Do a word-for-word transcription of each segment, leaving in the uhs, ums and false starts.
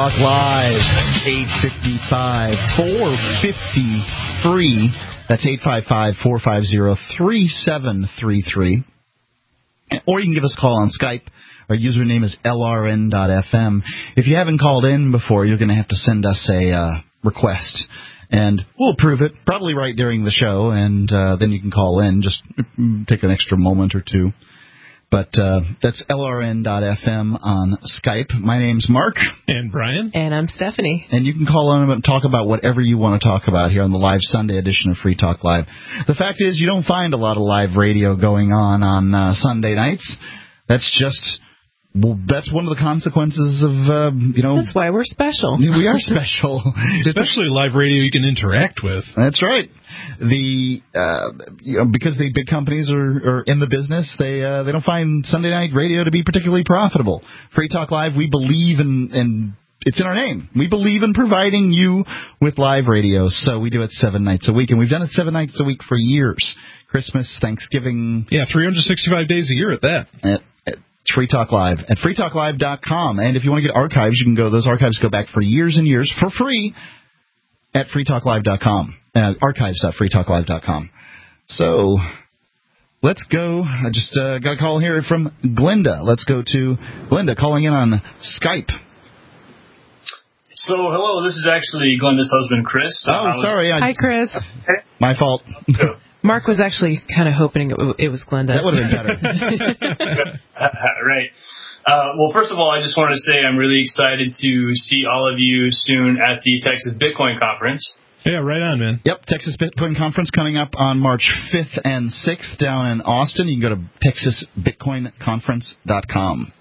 Talk Live, eight five five, four five zero, free. That's eight five five, four five zero, three seven three three. Or you can give us a call on Skype. Our username is L R N dot F M. If you haven't called in before, you're going to have to send us a uh, request, and we'll approve it, probably right during the show, and uh, then you can call in. Just take an extra moment or two. But uh, that's L R N dot F M on Skype. My name's Mark. And Brian. And I'm Stephanie. And you can call on and talk about whatever you want to talk about here on the live Sunday edition of Free Talk Live. The fact is, you don't find a lot of live radio going on on uh, Sunday nights. That's just... Well, that's one of the consequences of, uh, you know... That's why we're special. We are special. Especially live radio you can interact with. That's right. The uh, you know, because the big companies are, are in the business, they uh, they don't find Sunday night radio to be particularly profitable. Free Talk Live, we believe in... in it's in our name. We believe in providing you with live radio, so we do it seven nights a week, and we've done it seven nights a week for years. Christmas, Thanksgiving... Yeah, three hundred sixty-five days a year at that. At, at Free Talk Live at free talk live dot com. And if you want to get archives, you can go. Those archives go back for years and years for free at free talk live dot com. Uh, archives dot free talk live dot com. So let's go. I just uh, got a call here from Glenda. Let's go to Glenda calling in on Skype. So, hello, this is actually Glenda's husband, Chris. Oh, was... sorry. I... Hi, Chris. My fault. Mark was actually kind of hoping it was Glenda. That would have been better. Right. Uh, well, first of all, I just wanted to say I'm really excited to see all of you soon at the Texas Bitcoin Conference. Yeah, right on, man. Yep, Texas Bitcoin Conference coming up on March fifth and sixth down in Austin. You can go to texas bitcoin conference dot com.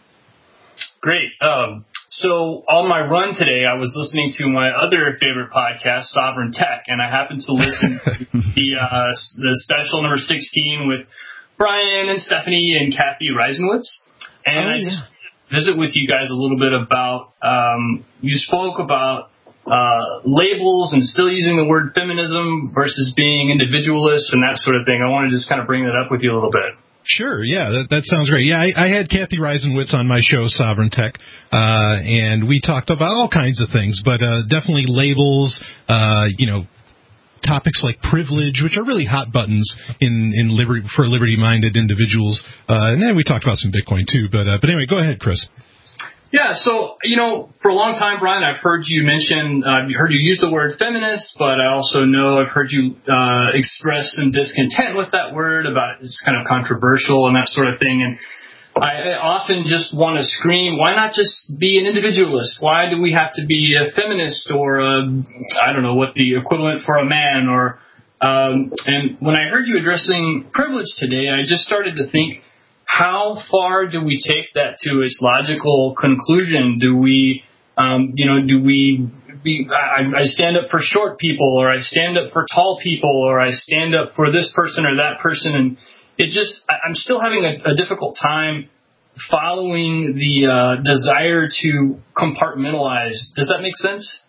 Great. Um, so on my run today, I was listening to my other favorite podcast, Sovereign Tech, and I happened to listen to the uh, the special number sixteen with Brian and Stephanie and Kathy Reisenwitz. And oh, I yeah. just visit with you guys a little bit about, um, you spoke about uh, labels and still using the word feminism versus being individualist and that sort of thing. I want to just kind of bring that up with you a little bit. Sure, yeah, that, that sounds great. Yeah, I, I had Kathy Reisenwitz on my show, Sovereign Tech, uh, and we talked about all kinds of things, but uh, definitely labels, uh, you know, topics like privilege, which are really hot buttons in, in liberty, for liberty-minded individuals. Uh, and then we talked about some Bitcoin, too. But uh, but anyway, go ahead, Chris. Yeah, so, you know, for a long time, Brian, I've heard you mention, uh, I've heard you use the word feminist, but I also know I've heard you uh, express some discontent with that word about it's kind of controversial and that sort of thing. And I, I often just want to scream, why not just be an individualist? Why do we have to be a feminist or, a, I don't know, what the equivalent for a man? Or um, and when I heard you addressing privilege today, I just started to think, how far do we take that to its logical conclusion? Do we, um, you know, do we, be, I, I stand up for short people, or I stand up for tall people, or I stand up for this person or that person, and it just, I'm still having a, a difficult time following the uh, desire to compartmentalize. Does that make sense?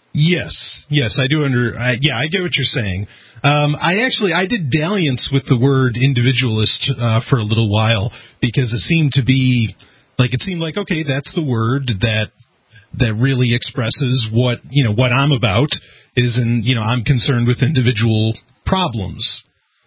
Yes, yes, I do under. I, yeah, I get what you're saying. Um, I actually I did dalliance with the word individualist uh, for a little while because it seemed to be like it seemed like okay, that's the word that that really expresses what you know what I'm about is, and you know I'm concerned with individual problems,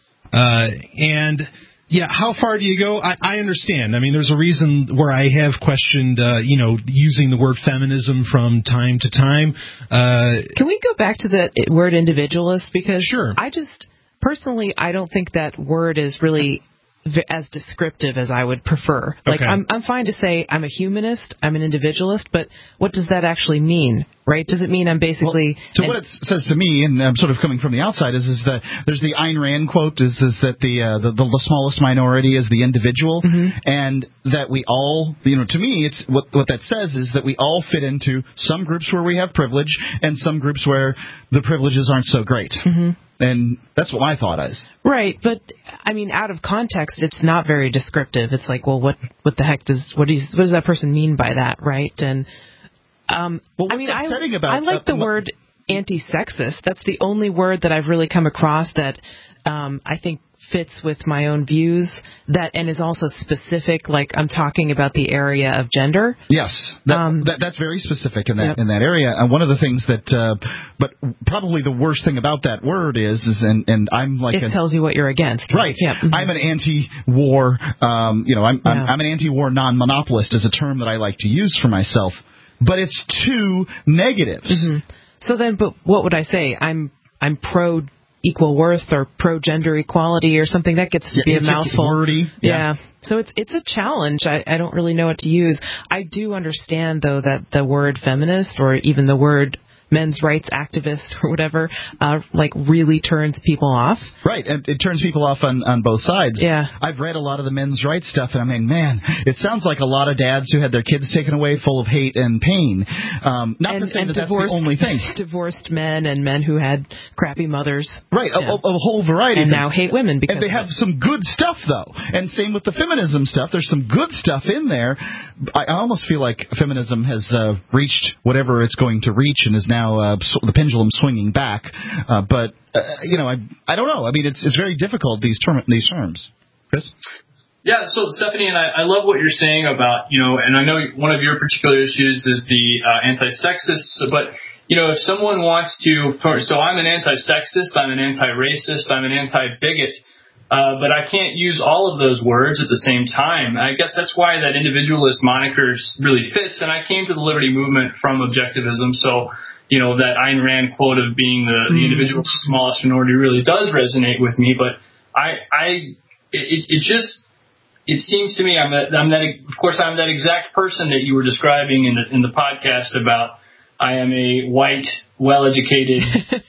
uh, and. Yeah, how far do you go? I, I understand. I mean, there's a reason where I have questioned, uh, you know, using the word feminism from time to time. Uh, Can we go back to the word individualist? Because sure. I just, personally, I don't think that word is really as descriptive as I would prefer. Like, okay. I'm I'm fine to say I'm a humanist, I'm an individualist, but what does that actually mean, right? Does it mean I'm basically... Well, so what it says to me, and I'm sort of coming from the outside, is is that there's the Ayn Rand quote, is, is that the, uh, the the smallest minority is the individual, mm-hmm. and that we all, you know, to me, it's what what that says is that we all fit into some groups where we have privilege and some groups where the privileges aren't so great. Mm-hmm. And that's what my thought is. Right, but I mean, out of context, it's not very descriptive. It's like, well, what what the heck does what is what does that person mean by that, right? And um, well, what's I mean, upsetting I, about I like uh, the word anti-sexist. That's the only word that I've really come across that um, I think fits with my own views, that and is also specific, like I'm talking about the area of gender. Yes, that, um, that, that's very specific in that yep. in that area. And one of the things that, uh, but probably the worst thing about that word is, is and, and I'm like it a, tells you what you're against. Right. Yep. Mm-hmm. I'm an anti-war, um, you know, I'm, yeah. I'm, I'm an anti-war non-monopolist is a term that I like to use for myself, but it's two negatives. Mm-hmm. So then, but what would I say? I'm I'm pro equal worth or pro-gender equality or something. That gets to yeah, be a it's mouthful. Wordy. Yeah. yeah. So it's it's a challenge. I, I don't really know what to use. I do understand, though, that the word feminist or even the word men's rights activist or whatever, uh, like really turns people off. Right, and it turns people off on, on both sides. Yeah. I've read a lot of the men's rights stuff, and I mean, man, it sounds like a lot of dads who had their kids taken away full of hate and pain. Um, not and, to say and that that's divorced, the only thing. Divorced men and men who had crappy mothers. Right, yeah. a, a, a whole variety. And of now things. hate women because And they have some good stuff, though. And same with the feminism stuff. There's some good stuff in there. I, I almost feel like feminism has uh, reached whatever it's going to reach and is now uh, so the pendulum swinging back. Uh, but, uh, you know, I I don't know. I mean, it's it's very difficult, these, term, these terms. Chris? Yeah, so Stephanie, and I, I love what you're saying about, you know, and I know one of your particular issues is the uh, anti-sexist, but, you know, if someone wants to, so I'm an anti-sexist, I'm an anti-racist, I'm an anti-bigot, uh, but I can't use all of those words at the same time. I guess that's why that individualist moniker really fits, and I came to the liberty movement from objectivism, so, you know, that Ayn Rand quote of being the, the individual's smallest minority really does resonate with me, but I, I, it, it just, it seems to me I'm that, I'm that, of course, I'm that exact person that you were describing in the, in the podcast about I am a white, well-educated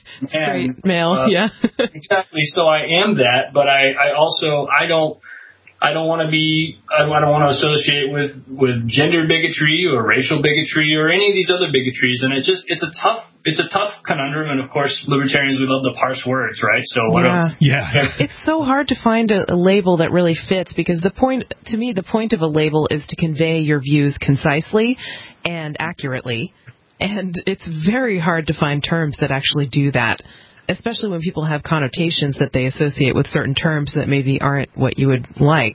man. male, uh, yeah. Exactly. So I am that, but I, I also, I don't, I don't want to be, I don't want to associate with, with gender bigotry or racial bigotry or any of these other bigotries. And it just, it's a tough, it's a tough conundrum. And of course, libertarians, we love to parse words, right? So what yeah. else? Yeah. It's so hard to find a, a label that really fits because the point, to me, the point of a label is to convey your views concisely and accurately. And it's very hard to find terms that actually do that, especially when people have connotations that they associate with certain terms that maybe aren't what you would like.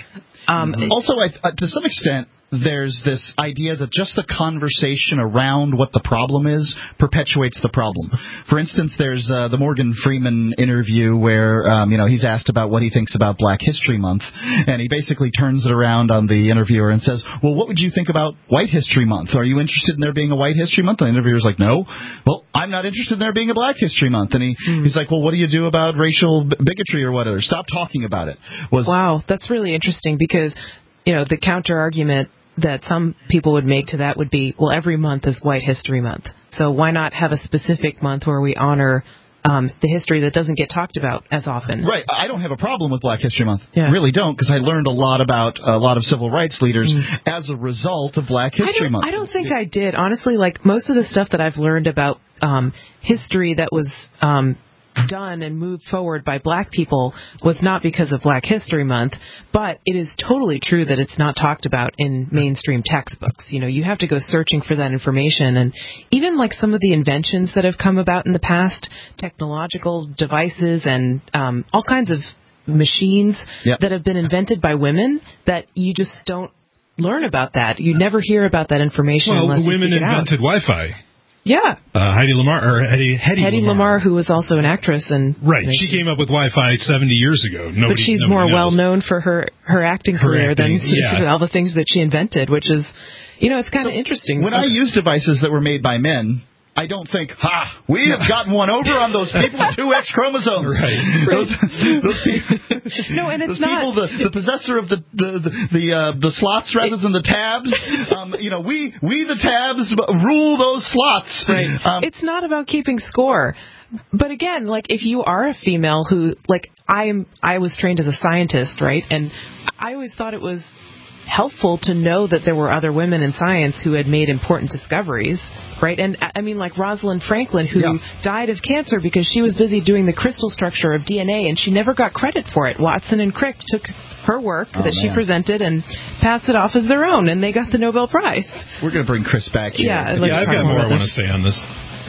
Um, also, I, uh, to some extent, there's this idea that just the conversation around what the problem is perpetuates the problem. For instance, there's uh, the Morgan Freeman interview where, um, you know, he's asked about what he thinks about Black History Month, and he basically turns it around on the interviewer and says, well, what would you think about White History Month? Are you interested in there being a White History Month? And the interviewer's like, no. Well, I'm not interested in there being a Black History Month. And he, mm. he's like, well, what do you do about racial bigotry or whatever? Stop talking about it. Was Wow, that's really interesting because, you know, the counter-argument that some people would make to that would be, well, every month is White History Month. So why not have a specific month where we honor um, the history that doesn't get talked about as often? Right. I don't have a problem with Black History Month. Yeah. Really don't, because I learned a lot about a lot of civil rights leaders mm. as a result of Black History I Month. I don't think I did. Honestly, like most of the stuff that I've learned about um, history that was um, done and moved forward by black people was not because of Black History Month, but it is totally true that it's not talked about in mainstream textbooks. You know, you have to go searching for that information, and even like some of the inventions that have come about in the past, technological devices and um, all kinds of machines yep. that have been invented by women that you just don't learn about that. You never hear about that information well, unless women you seek it invented out. Wi-Fi. Yeah. Uh, Heidi Lamar, or Hetty, Hetty, Hetty Lamar. Lamar, who was also an actress. and Right. you know, she came up with Wi-Fi seventy years ago. Nobody, but she's nobody more knows. well known for her, her acting her career acting, than yeah. all the things that she invented, which is, you know, it's kind of so interesting. When I use devices that were made by men, I don't think, ha, we have gotten one over on those people with two X chromosomes. Right. Those, those people, no, and it's those not. people, the, the possessor of the the the, the, uh, the slots rather than the tabs. Um, you know, we we the tabs rule those slots. Right. Um, it's not about keeping score. But again, like if you are a female who, like I am, I was trained as a scientist, right? And I always thought it was helpful to know that there were other women in science who had made important discoveries, right? And I mean, like Rosalind Franklin, who yeah. died of cancer because she was busy doing the crystal structure of D N A, and she never got credit for it. Watson and Crick took her work oh, that man. she presented and passed it off as their own, and they got the Nobel Prize. We're going to bring Chris back here. Yeah, I'd like yeah to I've talk got more I about want to say on this.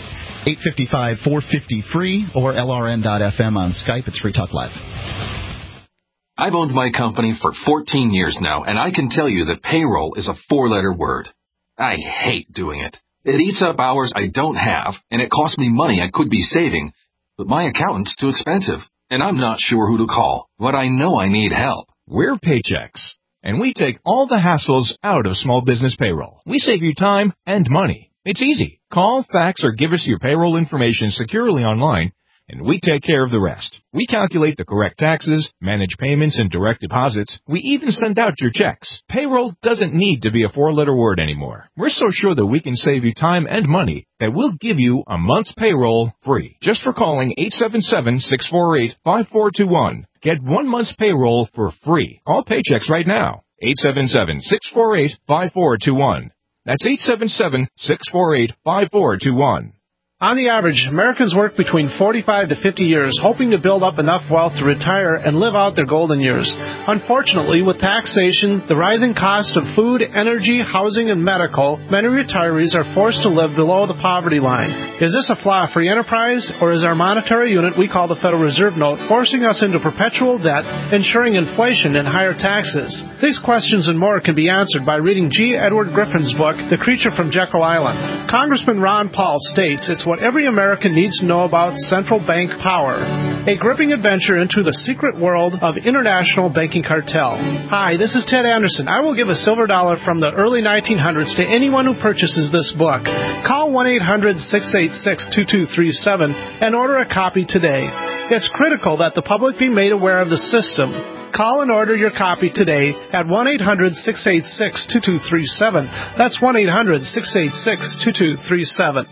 eight five five, four five zero, free or L R N dot F M on Skype. It's Free Talk Live. I've owned my company for fourteen years now, and I can tell you that payroll is a four-letter word. I hate doing it. It eats up hours I don't have, and it costs me money I could be saving. But my accountant's too expensive, and I'm not sure who to call. But I know I need help. We're Paychex, and we take all the hassles out of small business payroll. We save you time and money. It's easy. Call, fax, or give us your payroll information securely online, and we take care of the rest. We calculate the correct taxes, manage payments and direct deposits. We even send out your checks. Payroll doesn't need to be a four-letter word anymore. We're so sure that we can save you time and money that we'll give you a month's payroll free just for calling eight seven seven, six four eight, five four two one. Get one month's payroll for free. Call Paychex right now. eight seven seven, six four eight, five four two one. That's eight seven seven, six four eight, five four two one. On the average, Americans work between forty-five to fifty years, hoping to build up enough wealth to retire and live out their golden years. Unfortunately, with taxation, the rising cost of food, energy, housing, and medical, many retirees are forced to live below the poverty line. Is this a flaw free enterprise, or is our monetary unit we call the Federal Reserve Note forcing us into perpetual debt, ensuring inflation and higher taxes? These questions and more can be answered by reading G. Edward Griffin's book, The Creature from Jekyll Island. Congressman Ron Paul states it's what every American needs to know about central bank power. A gripping adventure into the secret world of international banking cartel. Hi, this is Ted Anderson. I will give a silver dollar from the early nineteen hundreds to anyone who purchases this book. Call one eight hundred, six eight six, two two three seven and order a copy today. It's critical that the public be made aware of the system. Call and order your copy today at one eight hundred, six eight six, two two three seven. That's one eight hundred, six eight six, two two three seven.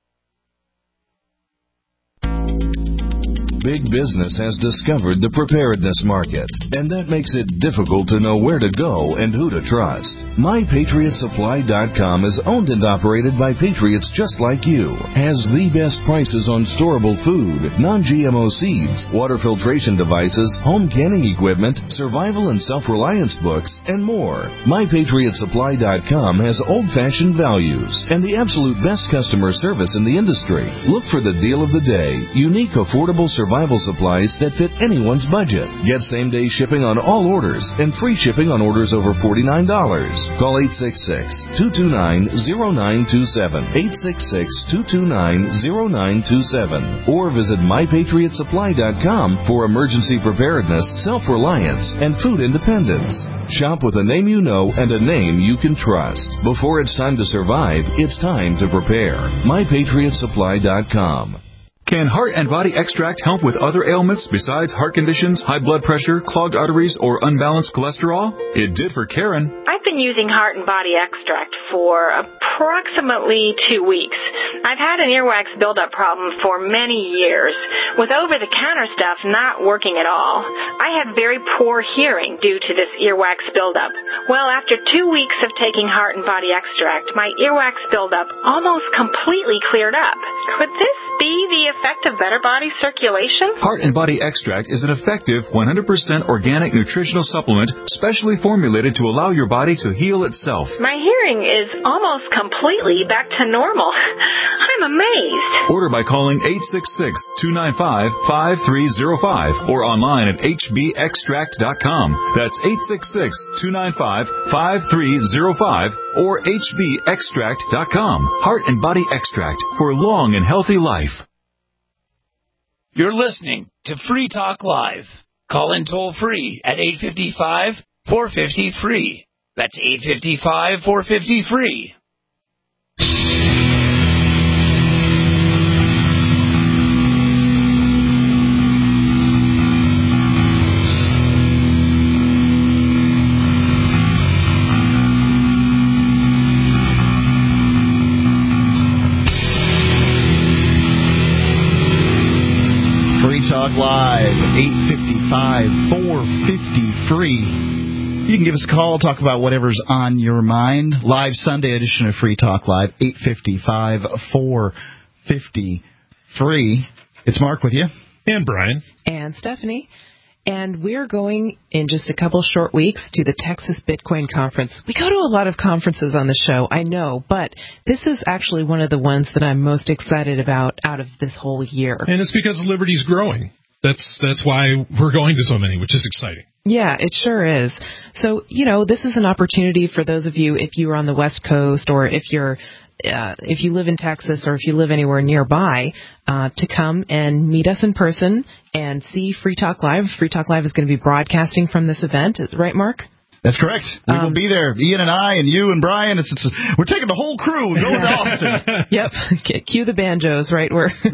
Big business has discovered the preparedness market, and that makes it difficult to know where to go and who to trust. My Patriot Supply dot com is owned and operated by patriots just like you, has the best prices on storable food, non G M O seeds, water filtration devices, home canning equipment, survival and self-reliance books, and more. My Patriot Supply dot com has old-fashioned values and the absolute best customer service in the industry. Look for the deal of the day, unique, affordable survival Survival supplies that fit anyone's budget. Get same-day shipping on all orders and free shipping on orders over forty-nine dollars. Call eight six six, two two nine, zero nine two seven, eight six six, two two nine, zero nine two seven, or visit My Patriot Supply dot com for emergency preparedness, self-reliance, and food independence. Shop with a name you know and a name you can trust. Before it's time to survive, it's time to prepare. My Patriot Supply dot com. Can Heart and Body Extract help with other ailments besides heart conditions, high blood pressure, clogged arteries, or unbalanced cholesterol? It did for Karen. I've been using Heart and Body Extract for approximately two weeks. I've had an earwax buildup problem for many years, with over-the-counter stuff not working at all. I had very poor hearing due to this earwax buildup. Well, after two weeks of taking Heart and Body Extract, my earwax buildup almost completely cleared up. Could this be the effect of better body circulation? Heart and Body Extract is an effective one hundred percent organic nutritional supplement specially formulated to allow your body to heal itself. My hearing is almost completely back to normal. I'm amazed. Order by calling eight six six, two nine five, five three zero five or online at H B extract dot com. That's eight six six, two nine five, five three zero five or H B extract dot com. Heart and Body Extract for long and healthy life. You're listening to Free Talk Live. Call in toll free at eight five five, four five zero, free. That's eight five five, four five zero, free. Talk Live, eight five five, four five zero, free. You can give us a call, talk about whatever's on your mind. Live Sunday edition of Free Talk Live, eight five five, four five zero, free. It's Mark with you. And Brian. And Stephanie. And we're going in just a couple short weeks to the Texas Bitcoin Conference. We go to a lot of conferences on the show, I know, but this is actually one of the ones that I'm most excited about out of this whole year. And it's because Liberty's growing. That's that's why we're going to so many, which is exciting. Yeah, it sure is. So, you know, this is an opportunity for those of you, if you are on the West Coast or if you're Uh, if you live in Texas or if you live anywhere nearby, uh, to come and meet us in person and see Free Talk Live. Free Talk Live is going to be broadcasting from this event, right, Mark? That's correct. We um, will be there. Ian and I and you and Brian. It's, it's we're taking the whole crew going to Austin. Yep. Cue the banjos, right? We're I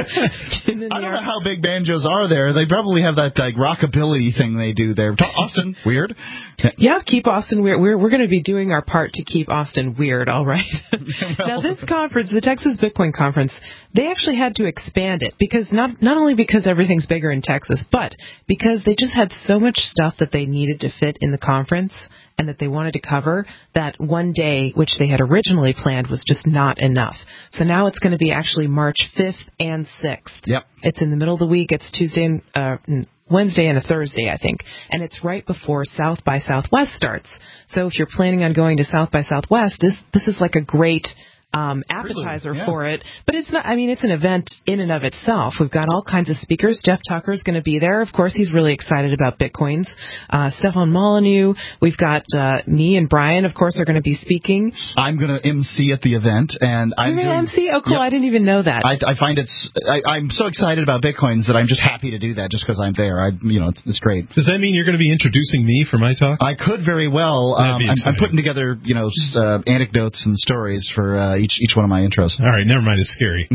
don't know how big banjos are there. They probably have that like rockabilly thing they do there. Austin, weird. Yeah, keep Austin weird. We're we're going to be doing our part to keep Austin weird. All right. Well, now this conference, the Texas Bitcoin Conference, they actually had to expand it because not not only because everything's bigger in Texas, but because they just had so much stuff that they needed to fit in the conference and that they wanted to cover, that one day, which they had originally planned, was just not enough. So now it's going to be actually March fifth and sixth. Yep. It's in the middle of the week. It's Tuesday and uh, Wednesday and a Thursday, I think. And it's right before South by Southwest starts. So if you're planning on going to South by Southwest, this this is like a great Um, appetizer really? Yeah. for it, but it's not, I mean, it's an event in and of itself. We've got all kinds of speakers. Jeff Tucker's going to be there. Of course, he's really excited about Bitcoins. Uh, Stefan Molyneux. We've got, uh, me and Brian, of course, are going to be speaking. I'm going to M C at the event, and I'm You're going to M C? Oh, cool. Yep. I didn't even know that. I, I find it's, I, I'm so excited about Bitcoins that I'm just happy to do that just because I'm there. I, you know, it's, it's great. Does that mean you're going to be introducing me for my talk? I could very well. Um, I'm, I'm putting together, you know, uh, anecdotes and stories for uh, each each one of my intros. All right, never mind. It's scary.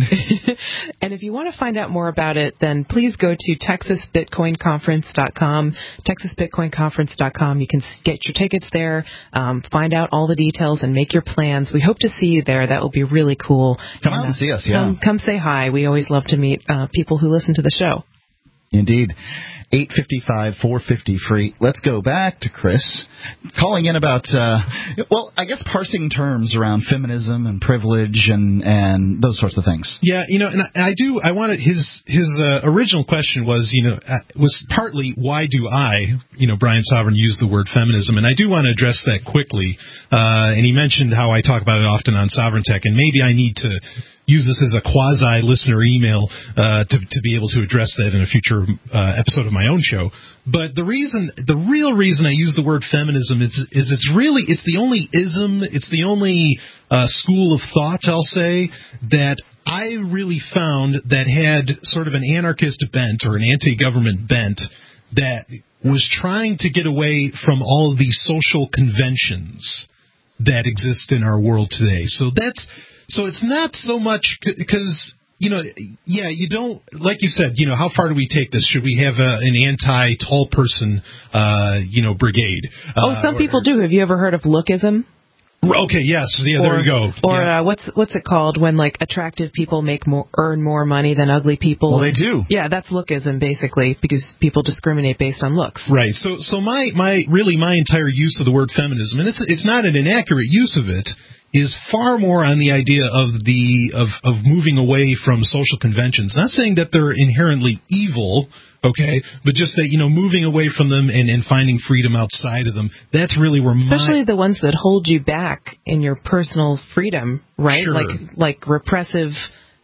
And if you want to find out more about it, then please go to texas bitcoin conference dot com, texas bitcoin conference dot com. You can get your tickets there, um, find out all the details, and make your plans. We hope to see you there. That will be really cool. Come and, out and uh, see us, yeah. Come, come say hi. We always love to meet uh, people who listen to the show. Indeed. eight five five, four five zero, free. Let's go back to Chris calling in about, uh, well, I guess parsing terms around feminism and privilege and, and those sorts of things. Yeah, you know, and I, I do, I wanted, his his uh, original question was, you know, uh, was partly why do I, you know, Brian Sovereign, use the word feminism, and I do want to address that quickly. Uh, and he mentioned how I talk about it often on Sovereign Tech, and maybe I need to use this as a quasi-listener email uh, to, to be able to address that in a future uh, episode of my own show. But the reason, the real reason I use the word feminism is, is it's really, it's the only ism, it's the only uh, school of thought, I'll say, that I really found that had sort of an anarchist bent or an anti-government bent that was trying to get away from all of these social conventions that exist in our world today. So that's, So it's not so much because, you know, yeah, you don't, like you said, you know, how far do we take this? Should we have a, an anti-tall person, uh, you know, brigade? Oh, uh, some or, people do. Have you ever heard of lookism? Okay, yes, yeah, or, there you go. Or yeah. uh, what's what's it called when like attractive people make more earn more money than ugly people? Well, they do. Yeah, that's lookism basically because people discriminate based on looks. Right. So so my my really my entire use of the word feminism, and it's it's not an inaccurate use of it, is far more on the idea of the of, of moving away from social conventions. Not saying that they're inherently evil, okay, but just that, you know, moving away from them and, and finding freedom outside of them. That's really where Especially my... the ones that hold you back in your personal freedom, right? Sure. Like like repressive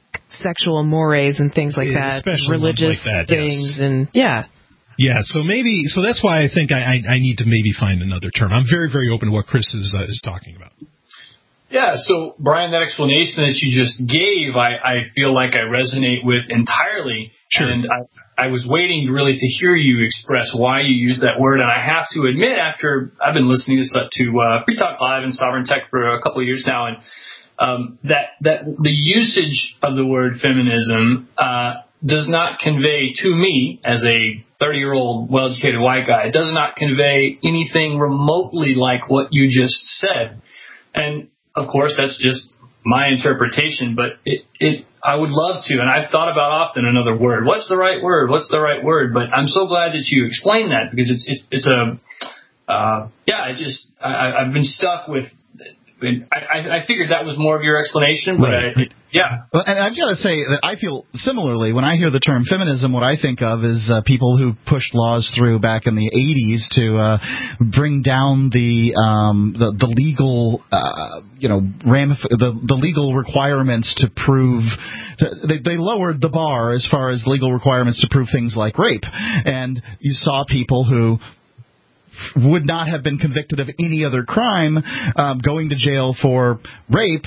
sexual mores and things like that. Especially religious ones like that, things yes. and yeah. Yeah, so maybe so that's why I think I, I I need to maybe find another term. I'm very very open to what Chris is uh, is talking about. Yeah, so, Brian, that explanation that you just gave, I, I feel like I resonate with entirely. Sure. And I, I was waiting really to hear you express why you use that word. And I have to admit, after I've been listening to, to uh, Free Talk Live and Sovereign Tech for a couple of years now, and um, that, that the usage of the word feminism uh, does not convey to me, as a thirty-year-old well-educated white guy, it does not convey anything remotely like what you just said. And of course, that's just my interpretation, but it, it, I would love to, and I've thought about often another word. What's the right word? What's the right word? But I'm so glad that you explained that because it's, it's, it's a, uh, yeah, I just, I, I've been stuck with, I, I figured that was more of your explanation, but right. I, it, Yeah. And I've got to say that I feel similarly. When I hear the term feminism, what I think of is uh, people who pushed laws through back in the eighties to uh, bring down the um, the, the legal, uh, you know, ramif- the, the legal requirements to prove. To, they, they lowered the bar as far as legal requirements to prove things like rape. And you saw people who would not have been convicted of any other crime um, going to jail for rape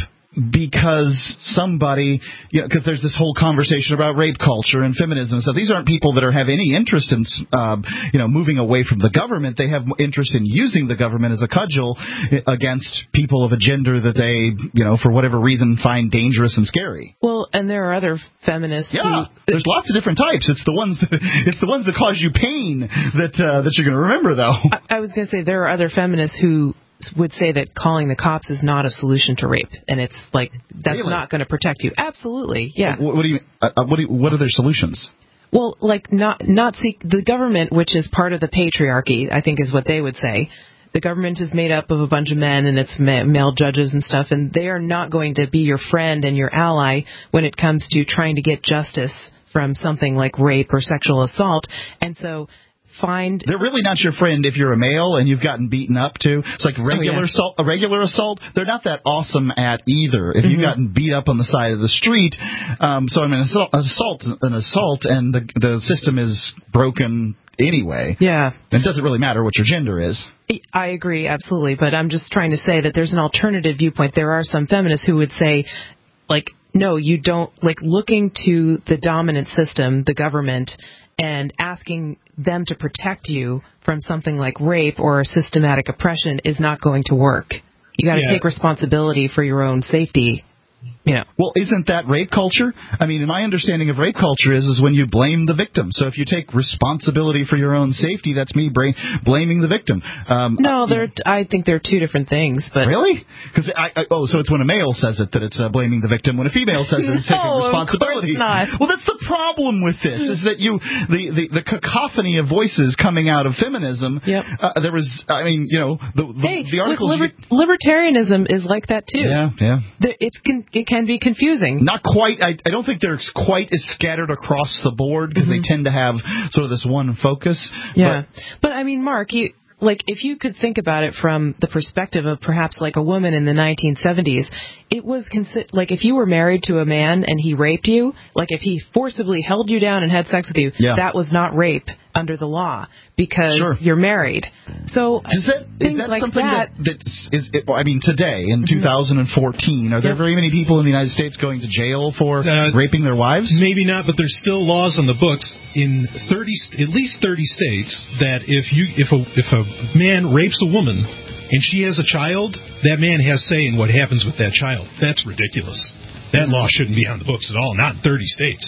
because somebody, you know, because there's this whole conversation about rape culture and feminism. So these aren't people that are have any interest in, uh, you know, moving away from the government. They have interest in using the government as a cudgel against people of a gender that they, you know, for whatever reason find dangerous and scary. Well, and there are other feminists. Yeah, who, there's lots of different types. It's the ones that, it's the ones that cause you pain that uh, that you're going to remember, though. I, I was going to say there are other feminists who would say that calling the cops is not a solution to rape, and it's like that's Really? not going to protect you. Absolutely, yeah. What, what do you? Uh, what do you, What are their solutions? Well, like not not seek the government, which is part of the patriarchy, I think is what they would say. The government is made up of a bunch of men, and it's ma- male judges and stuff, and they are not going to be your friend and your ally when it comes to trying to get justice from something like rape or sexual assault. And so find they're really not your friend if you're a male and you've gotten beaten up too. It's like regular oh, yeah. assault, a regular assault. They're not that awesome at either. If Mm-hmm. you've gotten beat up on the side of the street, um, so I mean, assault, assault, an assault, and the the system is broken anyway. Yeah, it doesn't really matter what your gender is. I agree absolutely, but I'm just trying to say that there's an alternative viewpoint. There are some feminists who would say, like, no, you don't, like looking to the dominant system, the government, and asking them to protect you from something like rape or systematic oppression is not going to work. You got to Yeah. take responsibility for your own safety. You know. Well, isn't that rape culture? I mean, my understanding of rape culture is is when you blame the victim. So if you take responsibility for your own safety, that's me bra- blaming the victim. Um, No, they're. I think they're two different things. But really? Because I, I oh, so it's when a male says it that it's uh, blaming the victim. When a female says it, it's No, taking responsibility. of course not. Well, that's the problem with this is that you the, the, the cacophony of voices coming out of feminism. Yep. Uh, there was, I mean, you know, the the, hey, the articles. liber- you get, libertarianism is like that too. yeah, yeah. The- It's con- it can be confusing. Not quite. I, I don't think they're quite as scattered across the board because Mm-hmm. they tend to have sort of this one focus. Yeah, but, but I mean, Mark, you like if you could think about it from the perspective of perhaps like a woman in the nineteen seventies, it was consi- like if you were married to a man and he raped you, like if he forcibly held you down and had sex with you, Yeah. that was not rape under the law because Sure. you're married. So Is that, things is that like something that, that, that is, it, I mean, today, in two thousand fourteen, are there Yep. very many people in the United States going to jail for Uh, raping their wives? Maybe not, but there's still laws on the books in thirty, at least thirty states that if you if a if a man rapes a woman and she has a child, that man has say in what happens with that child. That's ridiculous. That law shouldn't be on the books at all. Not in thirty states.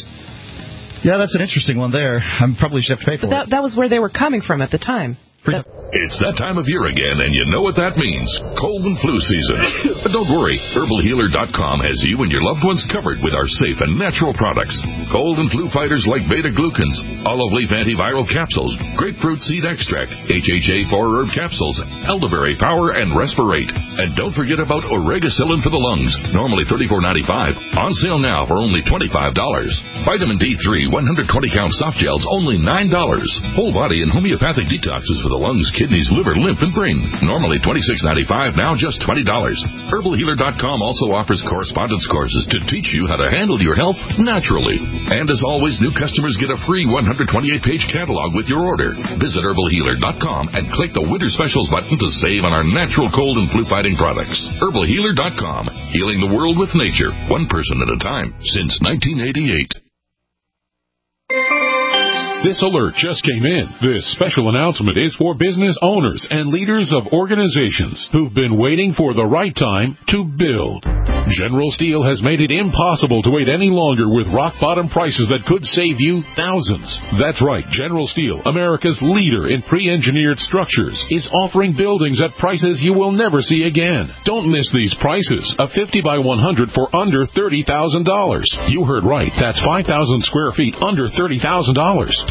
Yeah, that's an interesting one there. I probably should have to pay for but that, it. that was where they were coming from at the time. That- It's that time of year again, and you know what that means. Cold and flu season. But don't worry, herbal healer dot com has you and your loved ones covered with our safe and natural products. Cold and flu fighters like beta-glucans, olive leaf antiviral capsules, grapefruit seed extract, H H A four herb capsules, elderberry power, and respirate. And don't forget about Oregacillin for the lungs, normally thirty-four ninety-five, on sale now for only twenty-five dollars. Vitamin D three one hundred twenty count soft gels, only nine dollars. Whole body and homeopathic detoxes for the lungs, kidneys, liver, lymph, and brain. Normally twenty-six ninety-five, now just twenty dollars. herbal healer dot com also offers correspondence courses to teach you how to handle your health naturally. And as always, new customers get a free one hundred twenty-eight page catalog with your order. Visit herbal healer dot com and click the Winter Specials button to save on our natural cold and flu fighting products. herbal healer dot com, healing the world with nature, one person at a time, since nineteen eighty-eight. This alert just came in. This special announcement is for business owners and leaders of organizations who've been waiting for the right time to build. General Steel has made it impossible to wait any longer with rock-bottom prices that could save you thousands. That's right, General Steel, America's leader in pre-engineered structures, is offering buildings at prices you will never see again. Don't miss these prices. A fifty by one hundred for under thirty thousand dollars. You heard right. That's five thousand square feet under thirty thousand dollars.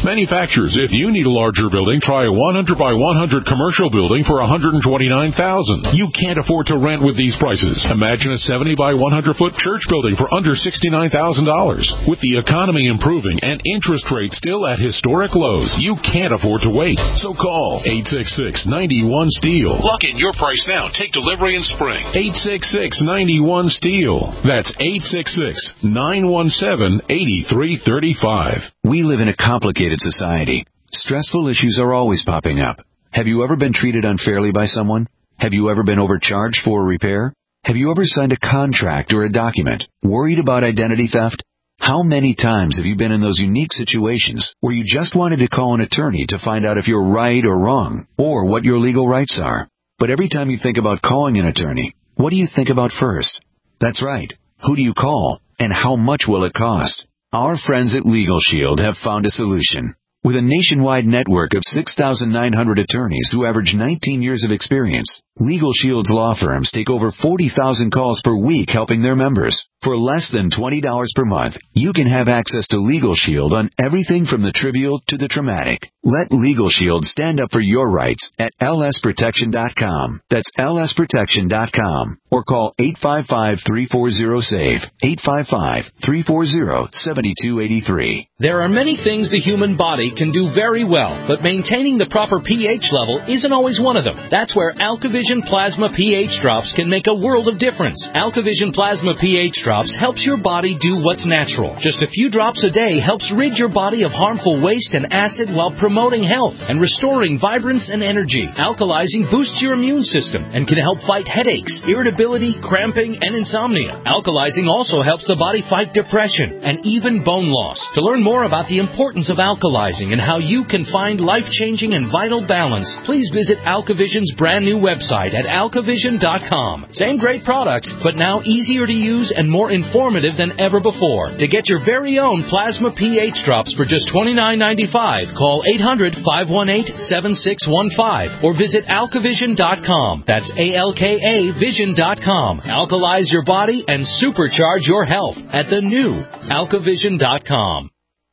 Manufacturers, if you need a larger building, try a one hundred by one hundred commercial building for one hundred twenty-nine thousand dollars. You can't afford to rent with these prices. Imagine a seventy by one hundred foot church building for under sixty-nine thousand dollars. With the economy improving and interest rates still at historic lows, you can't afford to wait. So call eight six six, nine one, STEEL. Lock in your price now. Take delivery in spring. eight six six, nine one, STEEL. That's eight six six, nine one seven, eight three three five. We live in a complicated society. Stressful issues are always popping up. Have you ever been treated unfairly by someone? Have you ever been overcharged for a repair? Have you ever signed a contract or a document? Worried about identity theft? How many times have you been in those unique situations where you just wanted to call an attorney to find out if you're right or wrong, or what your legal rights are? But every time you think about calling an attorney, what do you think about first? That's right. Who do you call, and how much will it cost? Our friends at Legal Shield have found a solution. With a nationwide network of six thousand nine hundred attorneys who average nineteen years of experience, Legal Shield's law firms take over forty thousand calls per week helping their members. For less than twenty dollars per month, you can have access to Legal Shield on everything from the trivial to the traumatic. Let Legal Shield stand up for your rights at L S protection dot com. That's L S protection dot com. Or call eight five five, three four zero, SAVE, eight five five, three four zero, seven two eight three. There are many things the human body can do very well, but maintaining the proper pH level isn't always one of them. That's where AlkaVision Plasma pH Drops can make a world of difference. AlkaVision Plasma pH Drops helps your body do what's natural. Just a few drops a day helps rid your body of harmful waste and acid while promoting health and restoring vibrance and energy. Alkalizing boosts your immune system and can help fight headaches, irritability, cramping, and insomnia. Alkalizing also helps the body fight depression and even bone loss. To learn more about the importance of alkalizing and how you can find life-changing and vital balance, please visit AlkaVision's brand new website at alkavision dot com. Same great products, but now easier to use and more informative than ever before. To get your very own Plasma pH Drops for just twenty-nine ninety-five, call eight hundred, five one eight, seven six one five or visit alkavision dot com. That's A L K A vision dot com. Alkalize your body and supercharge your health at the new alkavision dot com.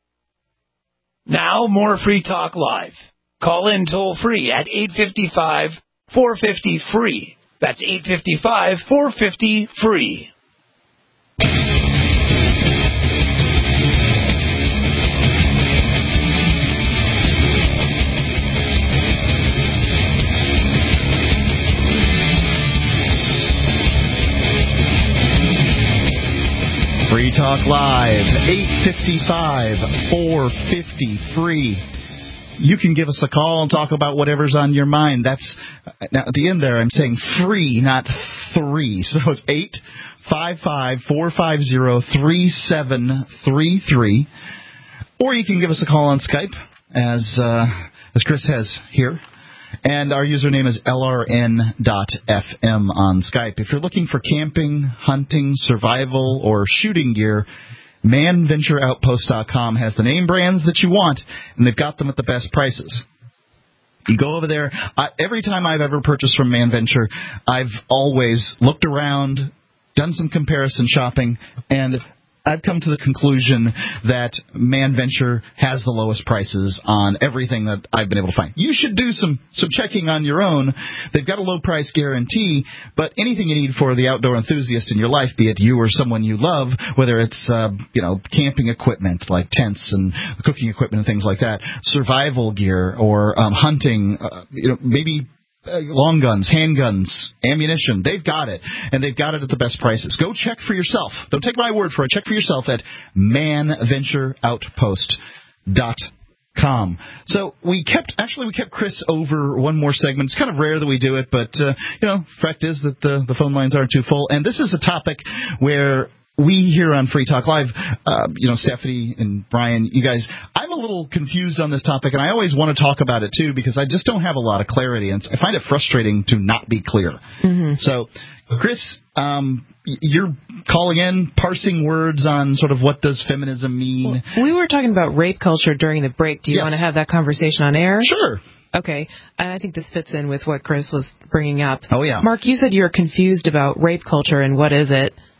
Now, more Free Talk Live. Call in toll free at eight five five, four five zero, free. That's eight five five, four five zero, free. Free Talk Live, eight five five, four five zero, free. You can give us a call and talk about whatever's on your mind. That's now at the end there, I'm saying free, not three. So it's eight five five, four five zero, three seven three three. Or you can give us a call on Skype, as uh, as Chris has here. And our username is L R N dot F M on Skype. If you're looking for camping, hunting, survival, or shooting gear, man venture outpost dot com has the name brands that you want, and they've got them at the best prices. You go over there. I, every time I've ever purchased from ManVenture, I've always looked around, done some comparison shopping, and I've come to the conclusion that ManVenture has the lowest prices on everything that I've been able to find. You should do some, some checking on your own. They've got a low price guarantee, but anything you need for the outdoor enthusiast in your life, be it you or someone you love, whether it's uh, you know camping equipment like tents and cooking equipment and things like that, survival gear or um, hunting, uh, you know maybe. Uh, long guns, handguns, ammunition, they've got it, and they've got it at the best prices. Go check for yourself. Don't take my word for it. Check for yourself at man venture outpost dot com. So we kept, actually we kept Chris over one more segment. It's kind of rare that we do it, but, uh, you know, fact is that the, the phone lines aren't too full, and this is a topic where we here on Free Talk Live, uh, you know, Stephanie and Brian, you guys, I'm a little confused on this topic, and I always want to talk about it, too, because I just don't have a lot of clarity, and I find it frustrating to not be clear. Mm-hmm. So, Chris, um, you're calling in, parsing words on sort of what does feminism mean. Well, we were talking about rape culture during the break. Do you yes. want to have that conversation on air? Sure. Okay. I think this fits in with what Chris was bringing up. Oh, yeah. Mark, you said you were confused about rape culture, and what is it?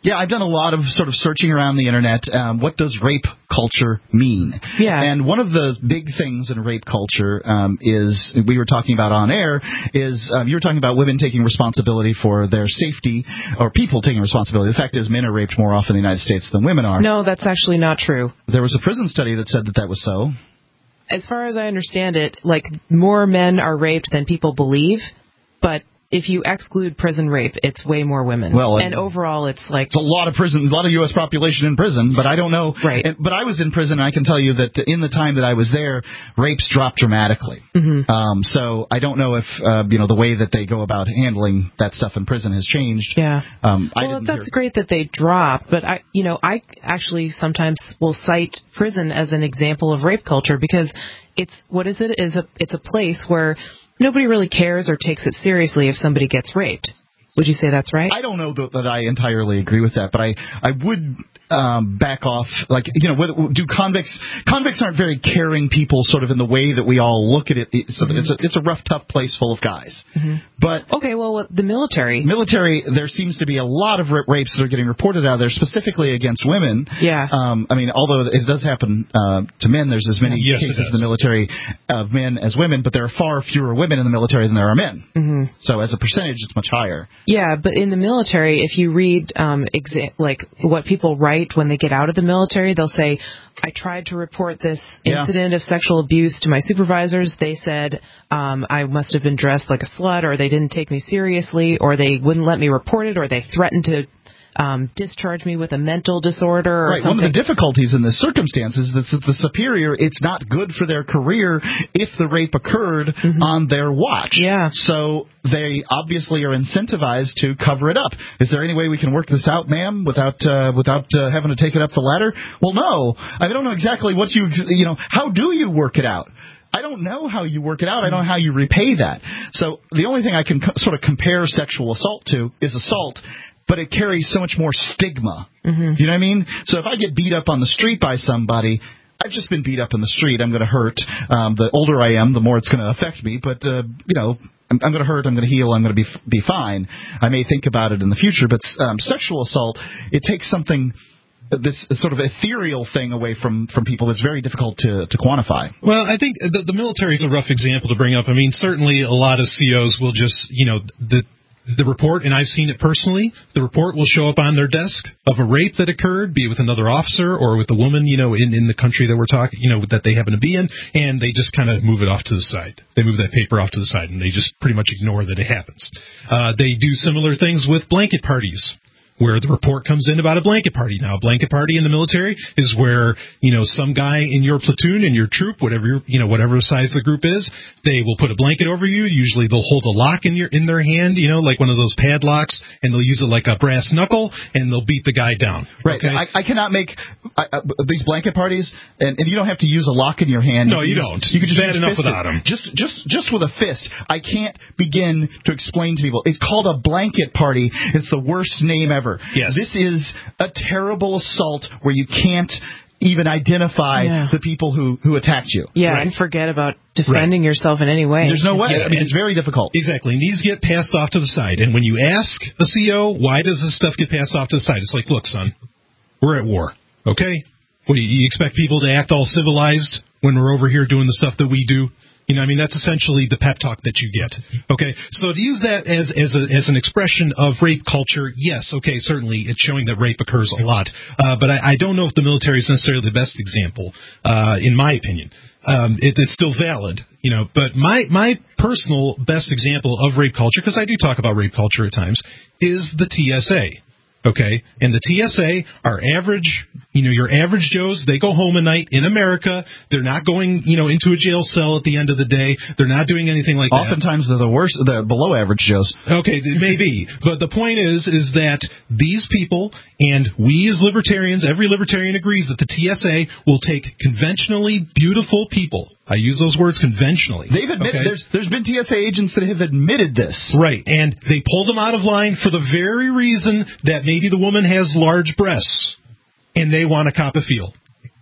Yeah, I've done a lot of sort of searching around the internet. Um, what does rape culture mean? Yeah. And one of the big things in rape culture um, is, we were talking about on air, is um, you were talking about women taking responsibility for their safety, or people taking responsibility. The fact is, men are raped more often in the United States than women are. No, that's actually not true. There was a prison study that said that that was so. As far as I understand it, like, more men are raped than people believe, but if you exclude prison rape, it's way more women. Well, and overall, it's like... It's a lot of prison, a lot of U S population in prison, but I don't know. Right. And, but I was in prison, and I can tell you that in the time that I was there, rapes dropped dramatically. Mm-hmm. Um, so I don't know if, uh, you know, the way that they go about handling that stuff in prison has changed. Yeah. Um, I well, didn't that's hear... great that they drop, but I, you know, I actually sometimes will cite prison as an example of rape culture because it's, what is it? Is a, it's a place where nobody really cares or takes it seriously if somebody gets raped. Would you say that's right? I don't know that, that I entirely agree with that, but I, I would um, back off. Like, you know, whether, do convicts convicts aren't very caring people, sort of in the way that we all look at it. It's a, mm-hmm. it's a, it's a rough, tough place full of guys. Mm-hmm. But okay, well, the military, military, there seems to be a lot of rapes that are getting reported out there, specifically against women. Yeah. Um, I mean, although it does happen uh, to men, there's as many yes, cases in the military of men as women, but there are far fewer women in the military than there are men. Mm-hmm. So as a percentage, it's much higher. Yeah, but in the military, if you read um, exa- like what people write when they get out of the military, they'll say, I tried to report this incident yeah. of sexual abuse to my supervisors. They said um, I must have been dressed like a slut, or they didn't take me seriously, or they wouldn't let me report it, or they threatened to Um, discharge me with a mental disorder or right. something. One of the difficulties in this circumstance is that the superior, it's not good for their career if the rape occurred mm-hmm. on their watch. Yeah. So they obviously are incentivized to cover it up. Is there any way we can work this out, ma'am, without uh, without uh, having to take it up the ladder? Well, no. I don't know exactly what you, you know, how do you work it out? I don't know how you work it out. I don't know how you repay that. So the only thing I can co- sort of compare sexual assault to is assault, but it carries so much more stigma. Mm-hmm. You know what I mean? So if I get beat up on the street by somebody, I've just been beat up in the street. I'm going to hurt. Um, the older I am, the more it's going to affect me. But, uh, you know, I'm, I'm going to hurt. I'm going to heal. I'm going to be be fine. I may think about it in the future. But um, sexual assault, it takes something, this sort of ethereal thing away from, from people that's very difficult to, to quantify. Well, I think the, the military is a rough example to bring up. I mean, certainly a lot of C Os will just, you know, the The report, and I've seen it personally, the report will show up on their desk of a rape that occurred, be it with another officer or with a woman, you know, in, in the country that we're talking, you know, that they happen to be in, and they just kind of move it off to the side. They move that paper off to the side, and they just pretty much ignore that it happens. Uh, they do similar things with blanket parties, where the report comes in about a blanket party. Now, a blanket party in the military is where, you know, some guy in your platoon, in your troop, whatever your, you know, whatever size the group is, they will put a blanket over you. Usually they'll hold a lock in your in their hand, you know, like one of those padlocks, and they'll use it like a brass knuckle, and they'll beat the guy down. Right. Okay? I, I cannot make I, I, these blanket parties, and, and you don't have to use a lock in your hand. No, you, you don't. You can just bad enough without them. Just, just, just with a fist. I can't begin to explain to people. It's called a blanket party. It's the worst name ever. Yes. This is a terrible assault where you can't even identify yeah. the people who, who attacked you. Yeah, right. and forget about defending right. yourself in any way. There's no way. Yeah, I mean, it's very difficult. Exactly. And these get passed off to the side. And when you ask a C O, why does this stuff get passed off to the side? It's like, look, son, we're at war, okay? What, do you, you expect people to act all civilized when we're over here doing the stuff that we do? You know, I mean, that's essentially the pep talk that you get. Okay, so to use that as as, a, as an expression of rape culture, yes, okay, certainly it's showing that rape occurs a lot. Uh, but I, I don't know if the military is necessarily the best example, uh, in my opinion. Um, it, it's still valid, you know. But my my personal best example of rape culture, because I do talk about rape culture at times, is the T S A. Okay, and the T S A are average, you know, your average Joes. They go home at night in America. They're not going, you know, into a jail cell at the end of the day. They're not doing anything like that. Oftentimes they're the worst, the below average Joes. Okay, maybe. But the point is, is that these people, and we as libertarians, every libertarian agrees that the T S A will take conventionally beautiful people. I use those words conventionally. They've admitted, okay? there's, there's been T S A agents that have admitted this. Right, and they pulled them out of line for the very reason that maybe the woman has large breasts, and they want to cop a feel.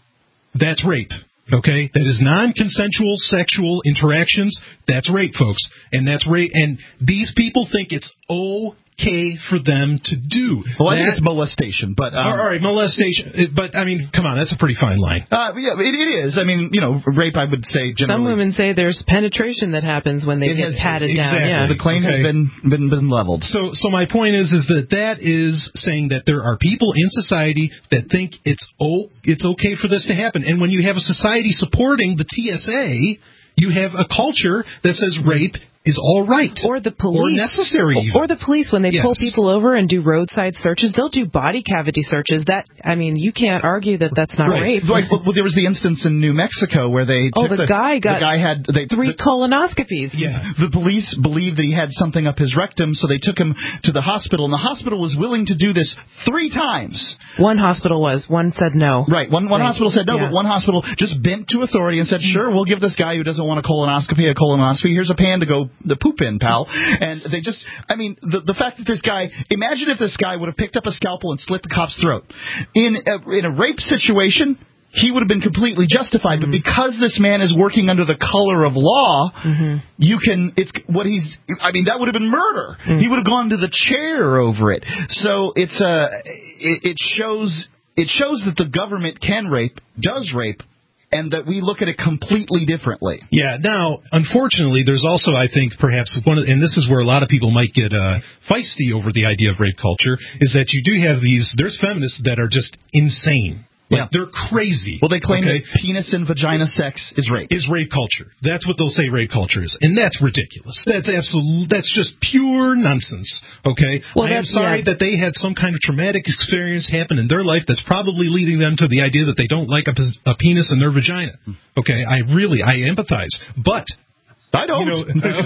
That's rape, okay? That is non-consensual sexual interactions. That's rape, folks. And that's rape. And these people think it's okay okay for them to do. Well, I that, think it's molestation, but um, all right, molestation. But I mean, come on, that's a pretty fine line. Uh, yeah, it, it is. I mean, you know, rape. I would say generally. Some women say there's penetration that happens when they it get has, patted exactly. down. Yeah. The claim okay. has been, been been leveled. So, so my point is, is that that is saying that there are people in society that think it's oh, it's okay for this to happen, and when you have a society supporting the T S A, you have a culture that says rape is all right. Or the police. Or necessary. Even. Or the police, when they yes. pull people over and do roadside searches, they'll do body cavity searches. That I mean, you can't argue that that's not right. rape. Right. Well, there was the instance in New Mexico where they oh, took the, the guy got the guy had they, three the, colonoscopies. Yeah. The police believed that he had something up his rectum, so they took him to the hospital, and the hospital was willing to do this three times. One hospital was. One said no. Right. One one right. hospital said no, yeah. but one hospital just bent to authority and said, sure, we'll give this guy who doesn't want a colonoscopy a colonoscopy. Here's a pan to go the poop in, pal. And they just, I mean, the the fact that this guy, imagine if this guy would have picked up a scalpel and slit the cop's throat. In a, in a rape situation, he would have been completely justified. Mm-hmm. But because this man is working under the color of law, mm-hmm. you can, it's what he's, I mean, that would have been murder. Mm-hmm. He would have gone to the chair over it. So it's a, it, it shows, it shows that the government can rape, does rape, and that we look at it completely differently. Yeah. Now, unfortunately, there's also, I think, perhaps one, of, and this is where a lot of people might get uh, feisty over the idea of rape culture, is that you do have these. There's feminists that are just insane. Like, yeah. They're crazy. Well, they claim okay? that penis and vagina sex is rape. Is rape culture. That's what they'll say rape culture is. And that's ridiculous. That's absolute. That's just pure nonsense. Okay? Well, I am sorry yeah. that they had some kind of traumatic experience happen in their life that's probably leading them to the idea that they don't like a, a penis in their vagina. Okay? I really, I empathize. But... I don't. You know,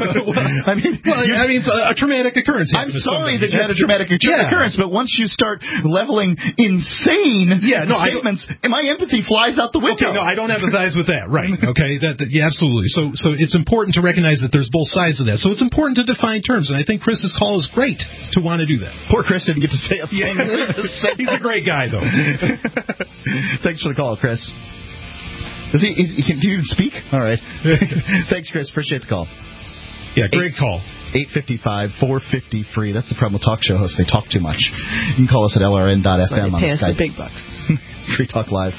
I mean, well, I mean, it's a, a traumatic occurrence. I'm sorry that you had a traumatic yeah. occurrence, but once you start leveling insane yeah, no, statements, my empathy flies out the window. Okay, no, I don't empathize with that. Right? Okay, that, that yeah, absolutely. So, so it's important to recognize that there's both sides of that. So it's important to define terms, and I think Chris's call is great to want to do that. Poor Chris didn't get to stay up. Yeah. He's a great guy, though. Thanks for the call, Chris. Does he, he, he can, do you even speak? All right. Thanks, Chris. Appreciate the call. Yeah, great Eight, call. eight five five, four five zero, free. That's the problem with talk show hosts. They talk too much. You can call us at L R N dot F M so on pay Skype. Us the big bucks. Free Talk Live.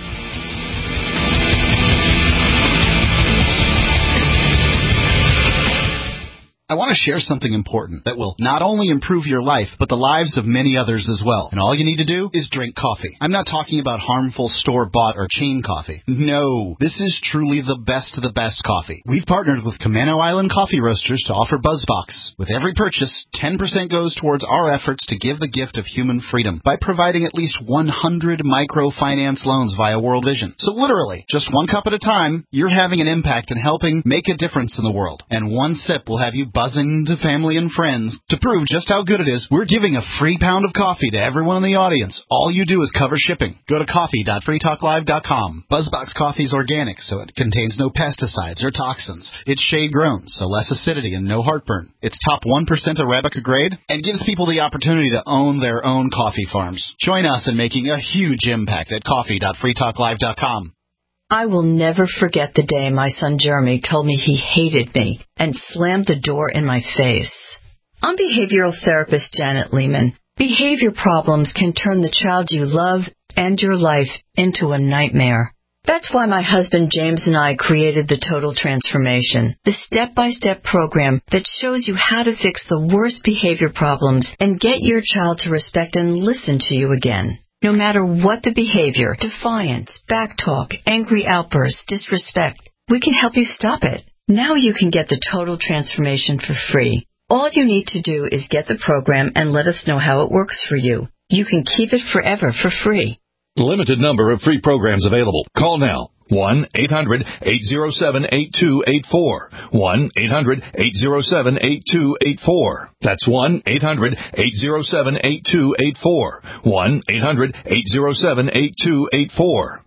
I want to share something important that will not only improve your life, but the lives of many others as well. And all you need to do is drink coffee. I'm not talking about harmful store-bought or chain coffee. No, this is truly the best of the best coffee. We've partnered with Camano Island Coffee Roasters to offer BuzzBox. With every purchase, ten percent goes towards our efforts to give the gift of human freedom by providing at least one hundred microfinance loans via World Vision. So literally, just one cup at a time, you're having an impact and helping make a difference in the world. And one sip will have you buzzing to family and friends. To prove just how good it is, we're giving a free pound of coffee to everyone in the audience. All you do is cover shipping. Go to coffee dot free talk live dot com. BuzzBox coffee is organic, so it contains no pesticides or toxins. It's shade-grown, so less acidity and no heartburn. It's top one percent Arabica grade and gives people the opportunity to own their own coffee farms. Join us in making a huge impact at coffee dot free talk live dot com. I will never forget the day my son Jeremy told me he hated me and slammed the door in my face. I'm behavioral therapist Janet Lehman. Behavior problems can turn the child you love and your life into a nightmare. That's why my husband James and I created the Total Transformation, the step-by-step program that shows you how to fix the worst behavior problems and get your child to respect and listen to you again. No matter what the behavior, defiance, backtalk, angry outbursts, disrespect, we can help you stop it. Now you can get the Total Transformation for free. All you need to do is get the program and let us know how it works for you. You can keep it forever for free. Limited number of free programs available. Call now. one eight hundred eight oh seven eight two eight four. one eight hundred eight oh seven eight two eight four. That's one eight hundred eight oh seven eight two eight four. one eight hundred eight oh seven eight two eight four.